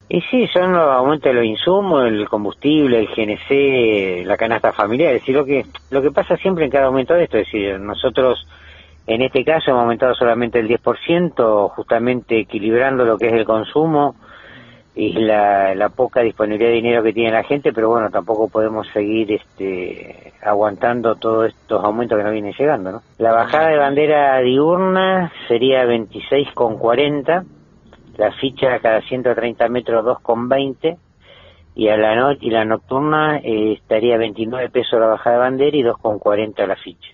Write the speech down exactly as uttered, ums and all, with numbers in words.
Y sí, son los aumentos de los insumos, el combustible, el G N C, la canasta familiar. Es decir, lo que, lo que pasa siempre en cada aumento de esto, es decir, nosotros en este caso hemos aumentado solamente el diez por ciento, justamente equilibrando lo que es el consumo y la, la poca disponibilidad de dinero que tiene la gente, pero bueno, tampoco podemos seguir este aguantando todos estos aumentos que nos vienen llegando, ¿no? La bajada de bandera diurna sería veintiséis con cuarenta, la ficha cada ciento treinta metros dos con veinte, y a la noche y la nocturna eh, estaría veintinueve pesos la bajada de bandera y dos con cuarenta la ficha.